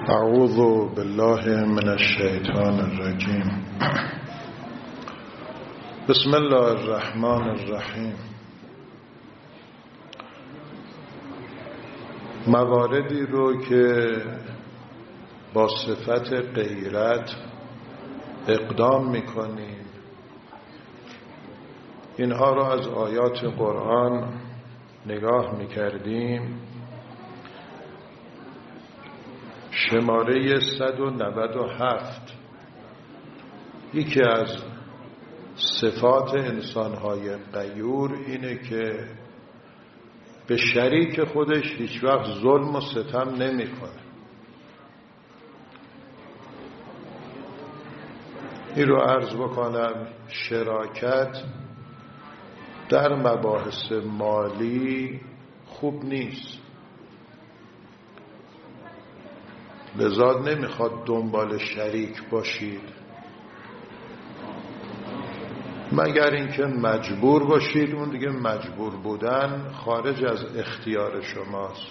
اعوذ بالله من الشیطان الرجیم. بسم الله الرحمن الرحیم. مواردی رو که با صفت غیرت اقدام میکنیم، اینها رو از آیات قرآن نگاه میکردیم. شماره 197 یکی از صفات انسان‌های غیور اینه که به شریک خودش هیچ وقت ظلم و ستم نمی‌کنه. این رو عرض بکنم، شراکت در مباحث مالی خوب نیست، لذا نمیخواد دنبال شریک باشید مگر اینکه مجبور باشید. اون دیگه مجبور بودن خارج از اختیار شماست.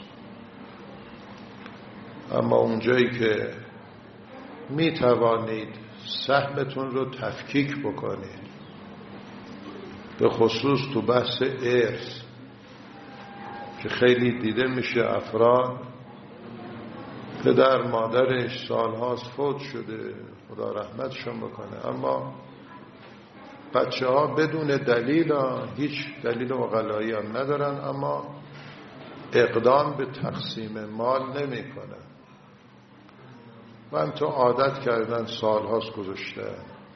اما اونجایی که میتوانید سهمتون رو تفکیک بکنید، به خصوص تو بحث ارث که خیلی دیده میشه افراد پدر مادرش سالهاست فوت شده، خدا رحمتشون بکنه، اما بچه ها بدون دلیل، هیچ دلیل عقلایی هم ندارن، اما اقدام به تقسیم مال نمی کنن. من تو عادت کردن سالهاست گذاشته،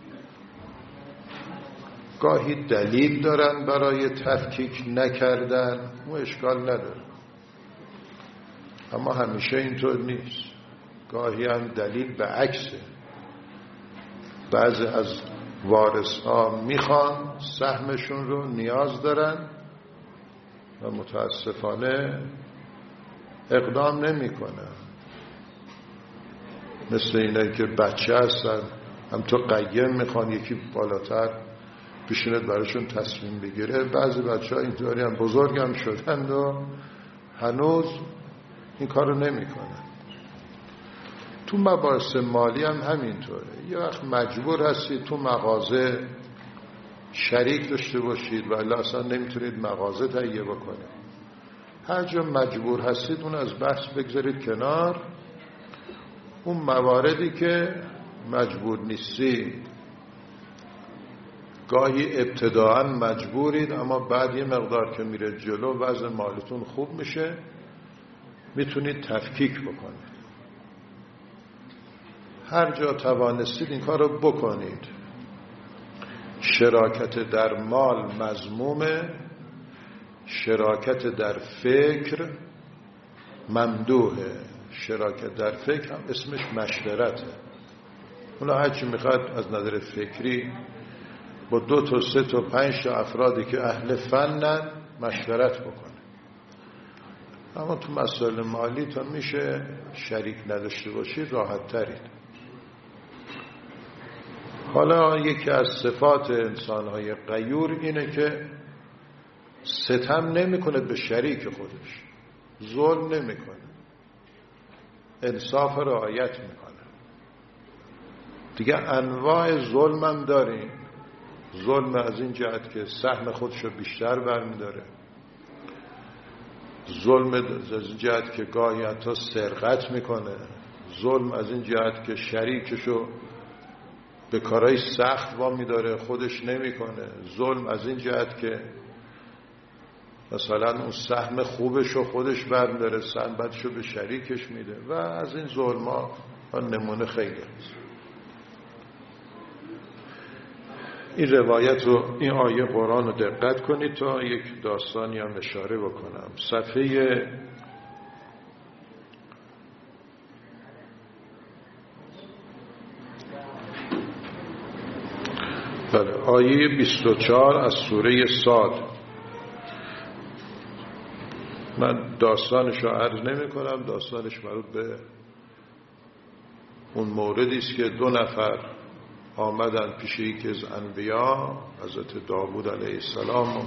گاهی دلیل دارن برای تفکیک نکردن، اون اشکال نداره، اما همیشه اینطور نیست. گاهی هم دلیل به عکسه. بعضی از وارث ها میخوان سهمشون رو، نیاز دارن و متاسفانه اقدام نمی کنن. مثل اینه که بچه هستن، هم تو قیم میخوان، یکی بالاتر بشیند براشون تصمیم بگیره. بعضی بچه ها اینطوری هم بزرگ هم شدند و هنوز این کار رو نمی کنن. تو مباحث مالی هم همینطوره. یه وقت مجبور هستید تو مغازه شریک داشته باشید و الا اصلا نمیتونید مغازه تهیه بکنید. هر جا مجبور هستید اون از بحث بگذارید کنار. اون مواردی که مجبور نیستید، گاهی ابتداعا مجبورید اما بعد یه مقدار که میره جلو وضع مالتون خوب میشه، میتونید تفکیک بکنید. هر جا توانستید این کار رو بکنید. شراکت در مال مذمومه، شراکت در فکر ممدوحه. شراکت در فکر هم اسمش مشورته. اونا هرچی میخواد از نظر فکری با 2 تا 3 تا 5 تا افرادی که اهل فنن مشورت بکنه. اما تو مسائل مالی تا میشه شریک نداشته باشید راحت ترید. حالا یکی از صفات انسان‌های غیور اینه که ستم نمی‌کنه به شریک خودش، ظلم نمی‌کنه، انصاف رعایت می‌کنه. دیگه انواع ظلم هم داریم. ظلم از این جهت که سهم خودشو بیشتر برمی‌داره، ظلم از این جهت که گاهی حتی سرقت میکنه، ظلم از این جهت که شریکشو به کارهای سخت وامی داره خودش نمیکنه، ظلم از این جهت که مثلا اون سهم خوبشو خودش برمی‌داره، سهم بدشو به شریکش میده و از این ظلم ها نمونه خیلی هست. این روایت رو، این آیه قرآن رو دقت کنید تا یک داستانی هم اشاره بکنم. صفحه آیه 24 از سوره صاد. من داستانش رو عرض نمی کنم، داستانش مربوط به اون موردی است که 2 نفر آمدن پیش یکی از انبیا، حضرت داوود علیه السلام.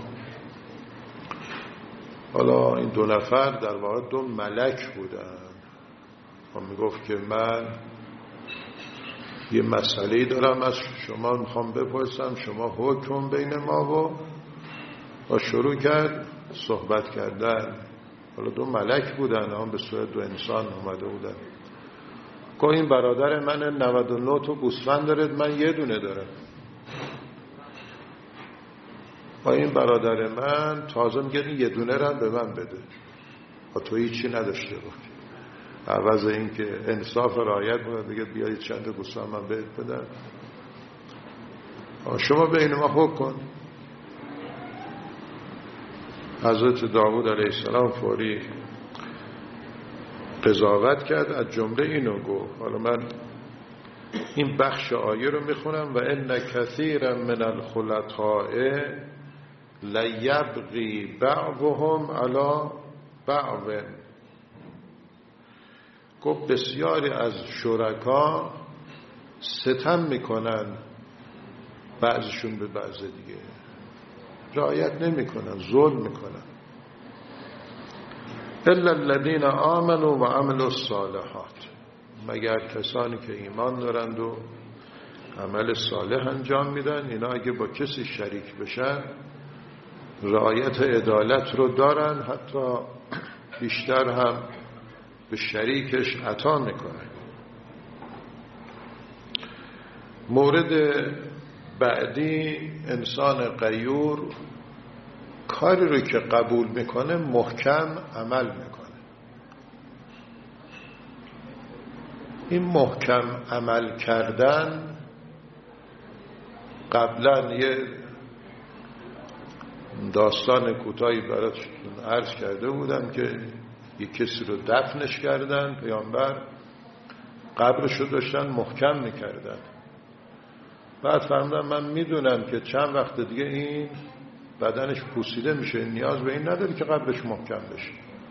حالا این 2 نفر در واقع 2 ملک بودن، میگفت که من یه مسئله‌ای دارم از شما میخوام بپرسم، شما حکم بین ما و شروع کرد صحبت کردن. حالا 2 ملک بودن، هم به صورت 2 انسان اومده بودن. که این برادر من 99 تا گوسفند دارد، من 1 دونه دارم. و این برادر من تازه میگه این 1 دونه رو به من بده و تو هیچی نداشته باشی. عوض این که انصاف رعایت بود بگه بیایید چند گوسفند من بهت بدم، شما بین ما حکم کن. حضرت داوود علیه السلام فوری قضاوت کرد، از جمله اینو گفت. حالا من این بخش آیه رو میخونم: و ان کثیرا من الخلطاء لیبغی بعضهم علی بعض. گفت بسیاری از شرکا ستم میکنن بعضشون به بعض دیگه، رعایت نمیکنن، ظلم میکنن. الا الذين آمنوا و عملوا الصالحات، مگر کسانی که ایمان دارند و عمل صالح انجام میدن. اینا اگه با کسی شریک بشن رعایت عدالت رو دارن، حتی بیشتر هم به شریکش عطا میکنن. مورد بعدی، انسان غیور کاری رو که قبول میکنه محکم عمل میکنه. این محکم عمل کردن، قبلا یه داستان کوتاهی براتون عرض کرده بودم که یک کسی رو دفنش کردن، پیامبر قبرش رو داشتن محکم میکردن. بعد فرمودن من میدونم که چند وقت دیگه این بدنش پوسیده میشه، نیاز به این نداره که قبرش محکم بشه.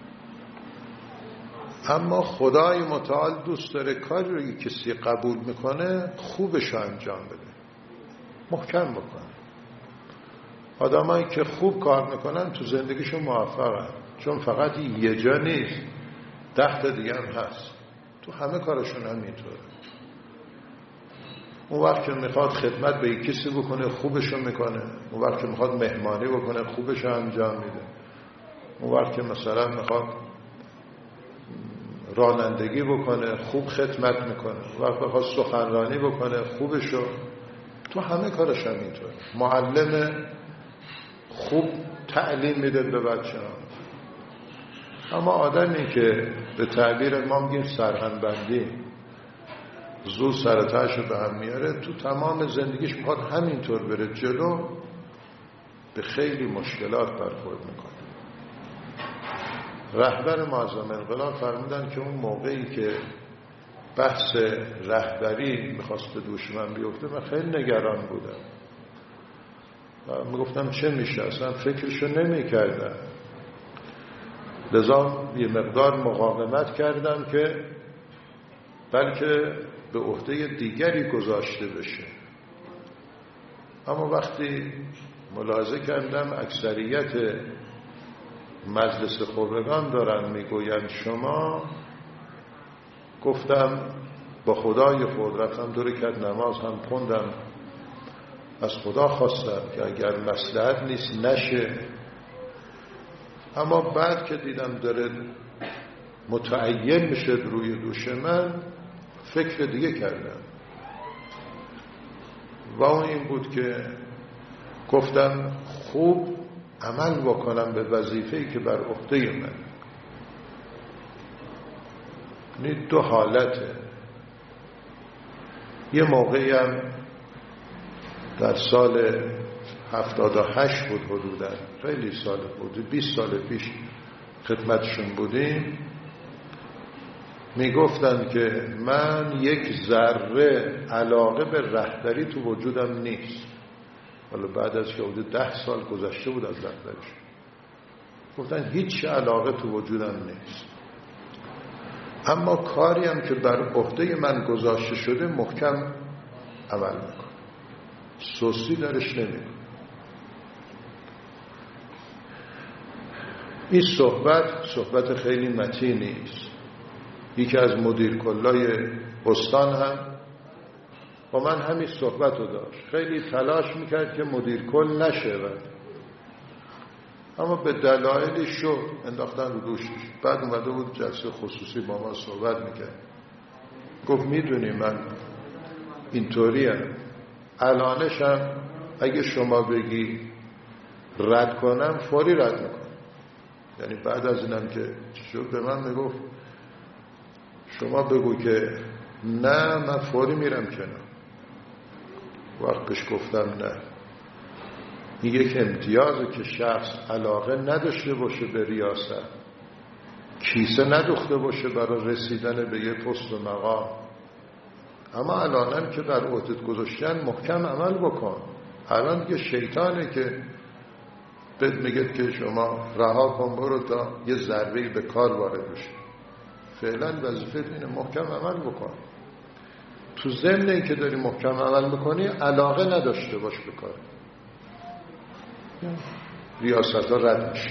اما خدای متعال دوست داره کاری رو که کسی قبول میکنه خوبش رو انجام بده، محکم بکنه. آدمایی که خوب کار میکنن تو زندگیشون موفقن، چون فقط یه جا نیست، 10 تا دیگه هم هست، تو همه کارشون همینطوره. اون وقت که میخواد خدمت به کسی بکنه خوبشو میکنه، اون وقت که میخواد مهمانی بکنه خوبشو انجام میده، اون وقت که مثلا میخواد رانندگی بکنه خوب خدمت میکنه، اون وقت میخواد سخنرانی بکنه خوبشو. تو همه کارش همینطوره. معلم خوب تعلیم میده به بچه ها. اما آدمی که به تعبیر ما میگیم سرهنبندی، زود سرتاش رو به هم میاره، تو تمام زندگیش میخواد همینطور بره جلو، به خیلی مشکلات برخورد میکنه. رهبر معظم انقلاب فرمودن که اون موقعی که بحث رهبری میخواست به دوش من بیفته من خیلی نگران بودم و میگفتم چه میشه، اصلا فکرشو نمیکردم. لذا یه مقدار مقاومت کردم که بلکه به عهده دیگری گذاشته بشه. اما وقتی ملاحظه کردم اکثریت مجلس خبرگان دارن میگوین شما، گفتم با خدای خود رفتم 2 رکعت نماز هم خوندم، از خدا خواستم که اگر مصلحت نیست نشه. اما بعد که دیدم داره متعین میشه روی دوش من، فکر دیگه کردم و اون این بود که گفتم خوب عمل بکنم به وظیفه‌ای که بر عهده من. این 2 حالته. یه موقعی هم در سال 78 بود حدوداً، خیلی سال بود، 20 سال پیش خدمتشون بودیم، میگفتن که من 1 ذره علاقه به رهبری تو وجودم نیست. حالا بعد از که 10 سال گذشته بود از رهبریش، گفتن هیچ علاقه تو وجودم نیست، اما کاری هم که بر عهده من گذاشته شده محکم عمل میکنم، سوسی درش نمیکنم. این صحبت خیلی متینی است. یکی از مدیر کلای استان هم با من همین صحبت رو داشت. خیلی تلاش میکرد که مدیر کل نشود، اما به دلایلی شد انداختن رو دوشش. بعد اومده بود جلسه خصوصی با ما صحبت میکرد، گفت میدونی من اینطوریم، الانشم اگه شما بگی رد کنم فوری رد میکنم. یعنی بعد از اینم که شد به من میگفت شما بگو که نه من فوری میرم کنار. وقت بهش گفتم نه، این یک امتیازه که شخص علاقه نداشته باشه به ریاست، کیسه ندوخته باشه برای رسیدن به یه پست و مقام، اما الانم که بر عهدت گذاشتن محکم عمل بکن. الان دیگه شیطانه که بهت میگه که شما رها کن برو تا یه ضربه‌ای به کار وارد بشه. فعلا وظیفت اینه محکم عمل بکن. تو ضمن این که داری محکم عمل میکنی علاقه نداشته باش به کار، ریاست ها رد میشه.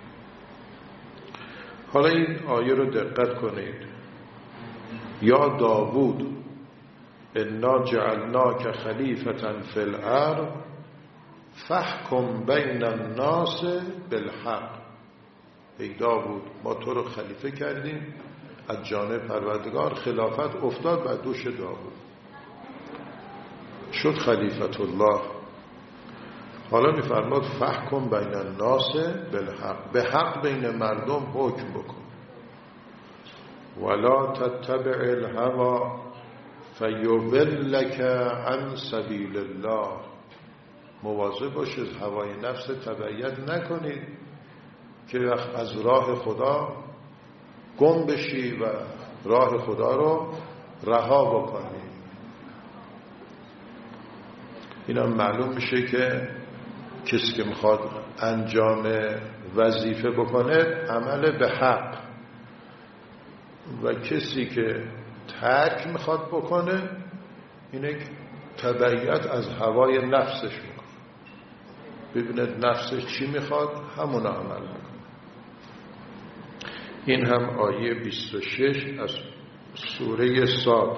حالا این آیه رو دقت کنید. یا داوود انا جعلناک خلیفة فی الارض فاحکم بین الناس بالحق. ای داوود ما تو رو خلیفه کردیم از جانب پروردگار، خلافت افتاد بر دوش داوود، شد خلیفت الله. حالا میفرماد فحکم بین الناس بالحق، به حق بین مردم حکم بکن. ولا تتبع الهوى فیضلک عن سبیل الله. مواظب باش از هوای نفس تبعیت نکنید که از راه خدا گم بشی و راه خدا رو رها بکنی. اینا معلوم میشه که کسی که میخواد انجام وظیفه بکنه عمل به حق، و کسی که ترک میخواد بکنه اینه تبعیت از هوای نفسش میکنه. ببیند نفسش چی میخواد همون عمل میکنه. این هم آیه 26 از سوره صاد.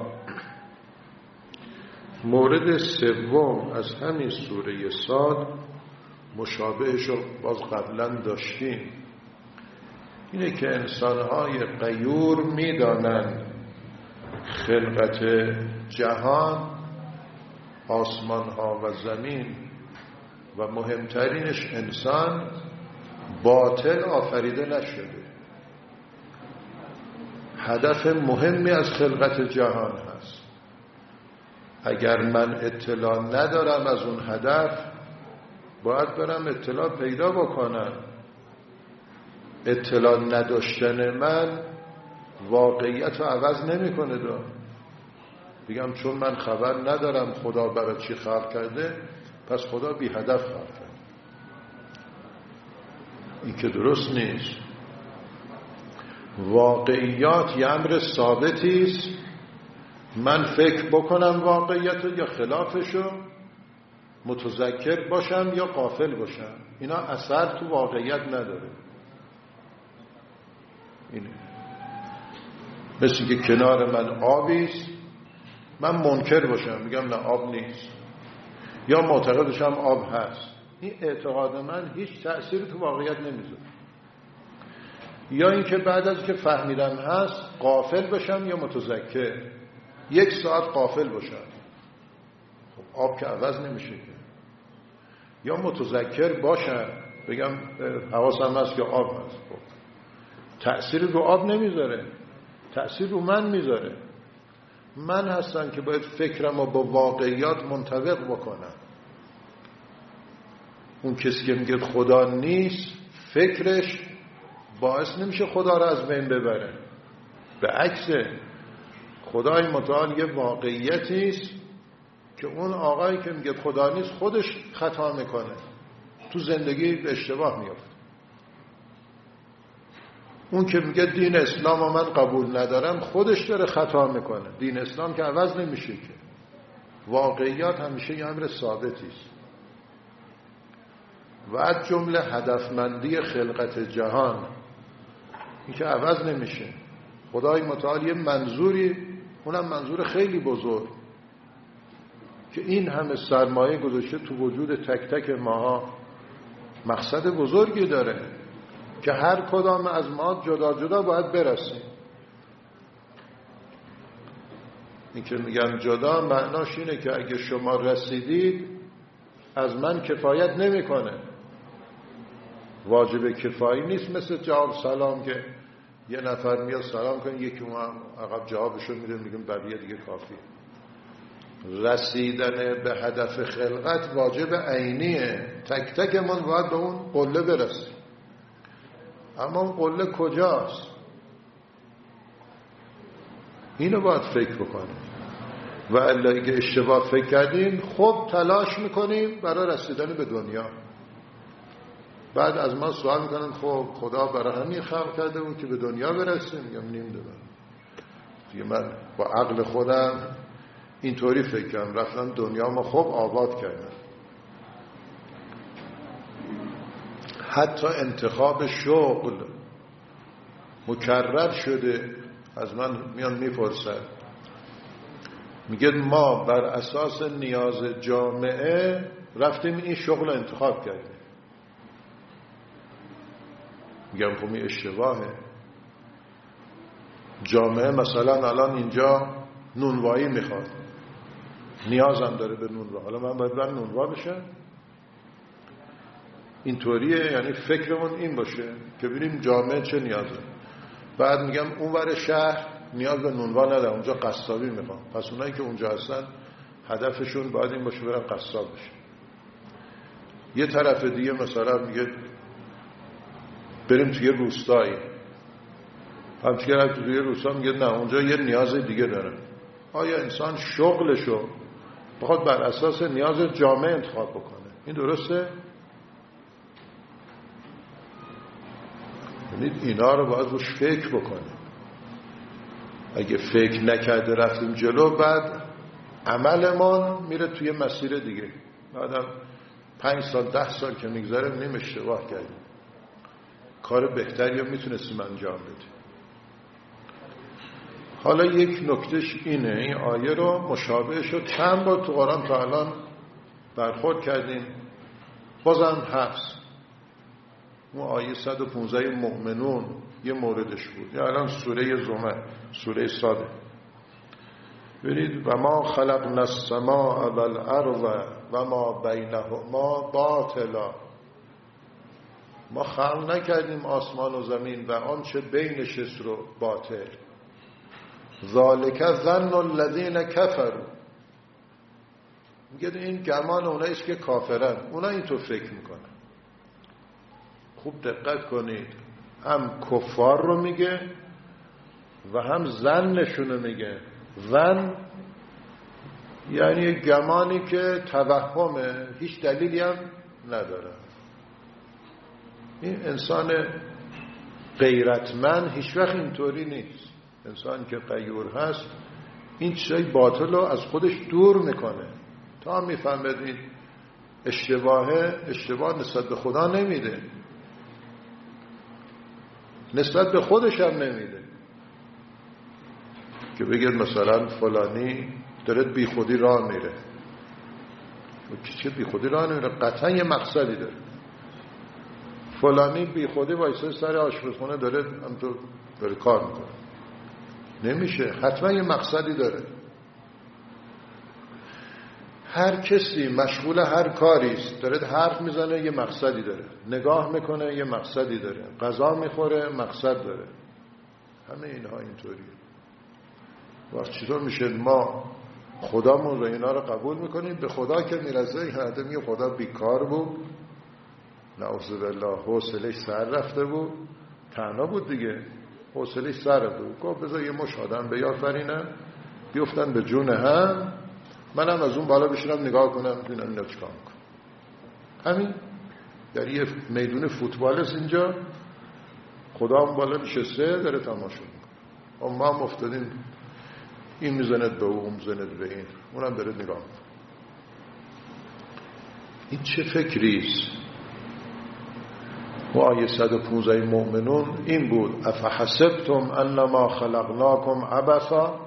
مورد سوم از همین سوره صاد مشابهش رو باز قبلا داشتیم، اینه که انسانهای غیور میدانند خلقت جهان، آسمانها و زمین و مهمترینش انسان باطل آفریده نشده. هدف مهمی از خلقت جهان هست. اگر من اطلاع ندارم از اون هدف باید برم اطلاع پیدا بکنم. اطلاع نداشتن من واقعیت رو عوض نمی کنه. بگم چون من خبر ندارم خدا برای چی خلق کرده پس خدا بی هدف خلق کرده، این که درست نیست. واقعیات یه امر ثابتی است، من فکر بکنم واقعیت رو یا خلافشو، متذکر باشم یا غافل باشم، اینا اثر تو واقعیت نداره. اینه مثل که کنار من آبیست، من منکر باشم میگم نه آب نیست، یا معتقدشم آب هست، این اعتقاد من هیچ تأثیری تو واقعیت نمیذاره. یا اینکه بعد از که فهمیدم هست غافل باشم یا متذکر، 1 ساعت غافل باشم، خب آب که عوض نمیشه که. یا متذکر باشم بگم حواسم هست که آب هست، خب تأثیر رو آب نمیذاره، تأثیر رو من میذاره. من هستم که باید فکرم رو با واقعیات منطبق بکنم. اون کسی که میگه خدا نیست فکرش باعث نمیشه خدا رو از بین ببره، به عکس خدای متعال یه واقعیتی است که اون آقایی که میگه خدا نیست خودش خطا میکنه، تو زندگی به اشتباه میفته. اون که میگه دین اسلام رو من قبول ندارم خودش داره خطا میکنه. دین اسلام که عوض نمیشه که، واقعیات همیشه یه امر ثابتی است. و از جمله هدفمندی خلقت جهان این که عوض نمیشه. خدای متعال یه منظوری، اونم منظور خیلی بزرگ، که این همه سرمایه گذاشته تو وجود تک تک ماها، مقصد بزرگی داره که هر کدام از ما جدا جدا باید برسیم. این که میگم جدا، معناش اینه که اگه شما رسیدید از من کفایت نمیکنه. واجب کفایی نیست مثل جواب سلام که یه نفر میاد سلام کنه یکی اون عقب جوابشو میده، میگم بقیه دیگه کافی. رسیدن به هدف خلقت واجب عینیه، تک تک من باید به اون قله برسیم. اما اون قله کجاست؟ اینو باید فکر بکنیم. و الا اگه اشتباه فکر کردیم خب تلاش میکنیم برای رسیدن به دنیا. بعد از ما سوال میکنن خب خدا برای همین خلق کرده بود که به دنیا برسیم؟ میگم نمیدونم دیگه، من با عقل خودم اینطوری فکر کردم، رفتم دنیا ما خوب آباد کردم. حتی انتخاب شغل مکرر شده. از من میان میپرسن، میگه ما بر اساس نیاز جامعه رفتیم این شغل رو انتخاب کردیم. میگم خب این اشتباهه. جامعه مثلا الان اینجا نونوایی میخواد، نیازم داره به نونوا، حالا من باید برم نونوا بشم؟ اینطوریه؟ یعنی فکرمون این باشه که ببینیم جامعه چه نیازه. بعد میگم اونور شهر نیاز به نونوا نداره، اونجا قصابی میخوام، پس اونایی که اونجا هستن هدفشون باید این باشه برن قصاب بشه. یه طرف دیگه مثلا میگه بریم توی روستایی، هم توی روستا میگه نه اونجا یه نیاز دیگه داره. آیا انسان شغلشو بخواد بر اساس نیاز جامعه انتخاب بکنه؟ این درسته؟ یعنی اینا رو باید روش فکر بکنیم. اگه فکر نکرده رفتیم جلو، بعد عملمون میره توی مسیر دیگه. بعدم 5 سال 10 سال که میگذره میگیم اشتباه کردیم، کار بهتری هم میتونستیم انجام بدیم. حالا یک نکتهش اینه، این آیه رو مشابه شد چند بار تو قرآن تا الان برخورد کردیم، بازم هست. اون آیه 115 مؤمنون یه موردش بود. یا الان سوره زمر، سوره صاد. ببینید و ما خلقنا السماء والارض و ما بینهما باطلا. ما خلق نکردیم آسمان و زمین و آنچه بینش است رو باطل. ذالک ظن الذین کفروا. میگه این گمان اوناییست که کافرن، اونا اینطور فکر میکنن. خوب دقت کنید، هم کفار رو میگه و هم ظنشون رو میگه. ظن یعنی گمانی که توهمه، هیچ دلیلی هم نداره. این انسان غیرتمند هیچ وقت اینطوری نیست. انسان که غیور هست این چیزای باطل رو از خودش دور میکنه تا میفهمد این اشتباه نسبت به خدا نمیده، نسبت به خودش هم نمیده. که بگید مثلا فلانی داره بی خودی راه میره، چه بی خودی راه نمیره؟ قطعا یه مقصدی داره. فلانی بی خودی وایسه سر آشپزخونه داره همطور داره کار میکنه، نمیشه، حتما یه مقصدی داره. هر کسی مشغول هر کاریست، داره حرف میزنه یه مقصدی داره، نگاه میکنه یه مقصدی داره، غذا میخوره مقصد داره. همه اینها اینطوریه. وقت چطور میشه ما خدامون رو اینا رو قبول میکنیم؟ به خدا که میرزه این آدمی خدا بیکار بود، نعوذ بالله، حوصله‌اش سر رفته بود، تنها بود دیگه، حوصله‌اش سر رفته بود. گفت بذار یه مش آدم بیافرینم بیفتن به جون هم، منم از اون بالا بشینم نگاه کنم ببینم اینا چیکار میکنن. همین در یه میدون فوتبال است اینجا، خدا هم بالا نشسته داره تماشا میکنه، ما هم افتادیم این میزند به اون میزند به این، اونم داره نگاه میکنه. این چه فکریست؟ و آیه 115 مؤمنون این بود افحسبتم انما خلقناکم عبثا،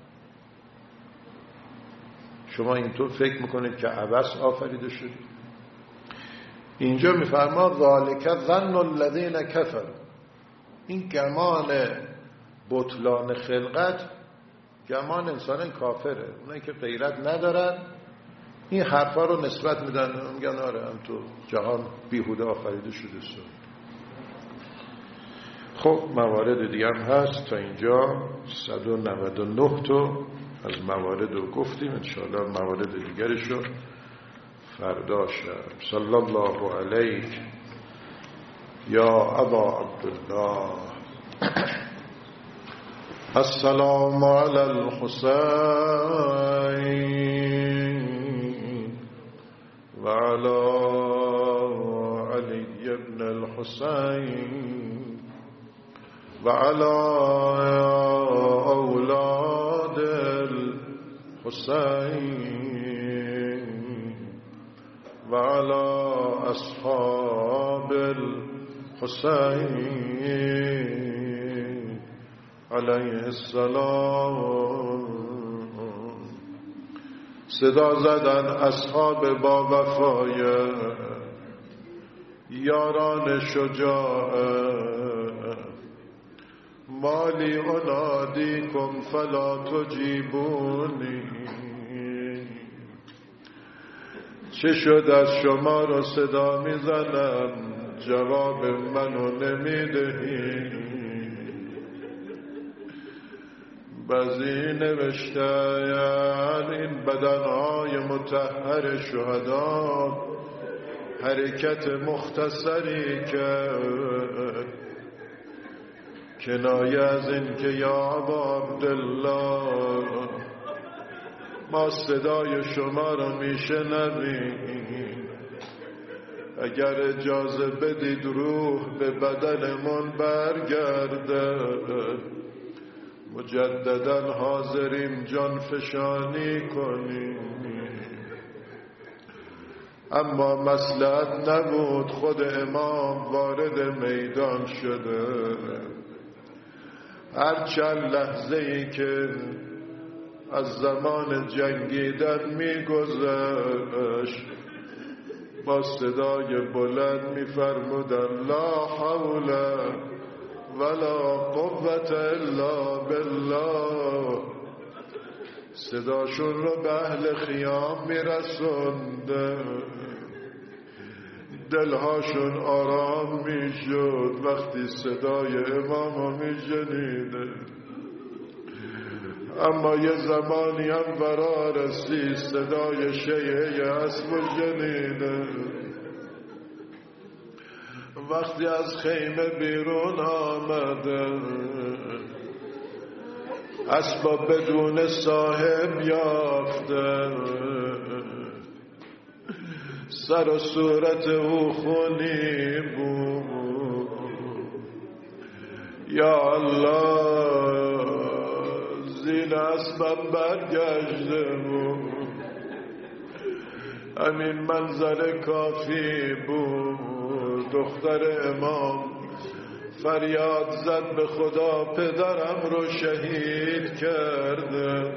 شما اینطور فکر میکنید که عبث آفریده شدید. اینجا میفرما ذالک ظن الذین کفروا، این گمان بطلان خلقت گمان انسان کافره، اونایی که غیرت ندارن این حرفا رو نسبت میدن، میگن آره هم تو جهان بیهوده آفریده شده. خب موارد دیگه هم هست، تا اینجا 199 تا از موارد رو گفتیم، انشاءالله موارد دیگرش رو فردا شب. صلی الله علیک یا ابا عبدالله. السلام علی الحسین و علی علی ابن الحسین و علی اولاد الحسین و علی اصحاب الحسین علیه السلام. صدا زدن اصحاب با وفای یاران شجاع، مالی انادیکم فلا تجیبونی، چه شد از شما رو صدا میزنم جواب منو نمیدهی. بعضی نوشتن این بدنهای مطهر شهدا حرکت مختصری که کنایه از این که یا ابا عبدالله ما صدای شما رو میشنویم، اگر اجازه بدید روح به بدنمون برگرده، مجددا حاضریم جان فشانی کنیم. اما مصلحت نبود، خود امام وارد میدان شده. هر چند لحظه ای که از زمان جنگیدن میگذشت با صدای بلند میفرمودن لا حول ولا قوة الا بالله. صداشون رو به اهل خیام میرسونده، دلهاشون آرام میشد وقتی صدای امامو میشنیده. اما یه زمانی هم فرا رسید صدای شیعه اسب شنیده. وقتی از خیمه بیرون آمده اسبا بدون صاحب یافته، سر و صورت او خونی بود. یا الله زین اسبم برگشته بود. همین منظر کافی بود. دختر امام فریاد زد به خدا پدرم رو شهید کرده.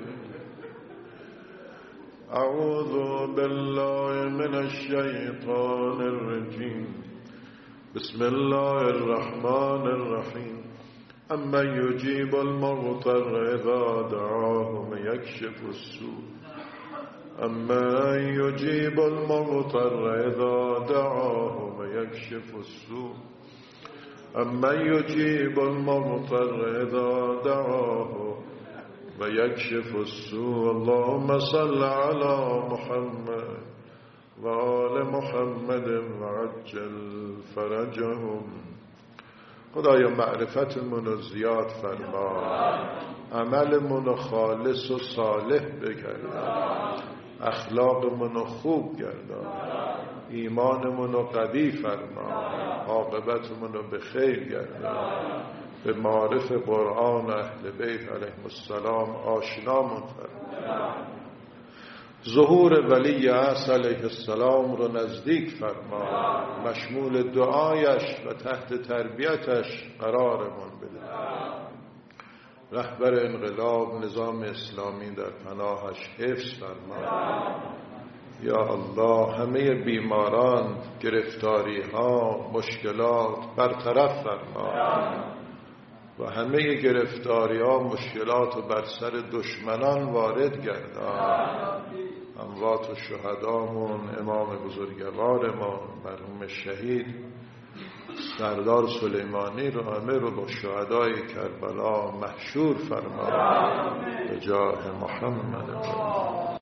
اعوذ بالله من الشیطان الرجیم. بسم الله الرحمن الرحیم. اما یجیب المضطر اذا دعاه ویکشف السوء. اما یجیب المضطر اذا دعاه ویکشف السوء. اما یجیب المضطر اذا دعاه ويكشف السوء. اللهم صل على محمد وآل محمد وعجل فرجهم. خدایا معرفتمون رو زیاد فرما، عملمون رو خالص و صالح بگردان، اخلاقمون رو خوب گردان، ایمانمون رو قوی فرما، عاقبتمون رو به خیر گردان، به معارف قرآن اهل بیت علیهم السلام آشنامون فرما. ظهور ولی عصر علیه السلام رو نزدیک فرما، مشمول دعایش و تحت تربیتش قرارمون بده. رهبر انقلاب نظام اسلامی در پناهش حفظ فرما. یا الله همه بیماران، گرفتاری ها، مشکلات برطرف فرما و همه گرفتاری ها، مشکلات و بر سر دشمنان وارد گردان. اموات و شهدامون، امام بزرگوارمون مرحوم شهید سردار سلیمانی رو همه رو با شهدای کربلا محشور فرما به جاه محمد.